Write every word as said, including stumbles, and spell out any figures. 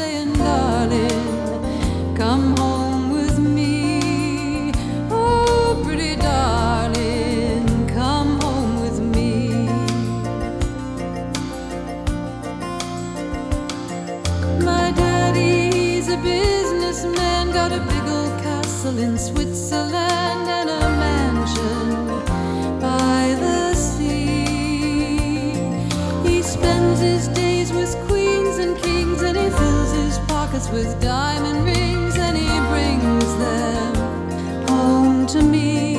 saying, darling, come home with me. Oh, pretty darling, come home with me. My daddy, he's a businessman, got a big old castle in Switzerland and a mansion by the sea. He spends his days with queens and kings, and he fills his pockets with diamond rings, and he brings them home to me.